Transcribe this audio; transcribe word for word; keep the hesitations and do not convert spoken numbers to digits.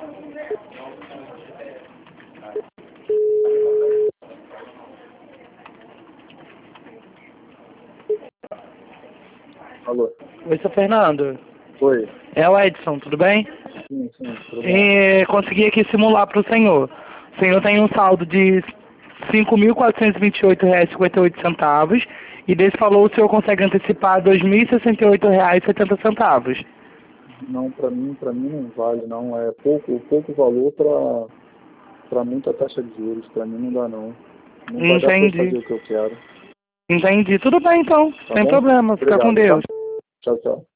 Alô? Oi, seu Fernando. Oi. É o Edson, tudo bem? Sim, sim, tudo bem. É, consegui aqui simular para o senhor. O senhor tem um saldo de cinco mil quatrocentos e vinte e oito reais e cinquenta e oito centavos e desse valor o senhor consegue antecipar dois mil e sessenta e oito reais e setenta centavos. Não, para mim, para mim não vale, não. É pouco, pouco valor para para muita taxa de juros. Para mim não dá, não. Não vai dar para eu Entendi. fazer o que eu quero. Entendi. Tudo bem então, Tá sem bom? problema. Fica com Obrigado, tá? Deus. Tchau, tchau.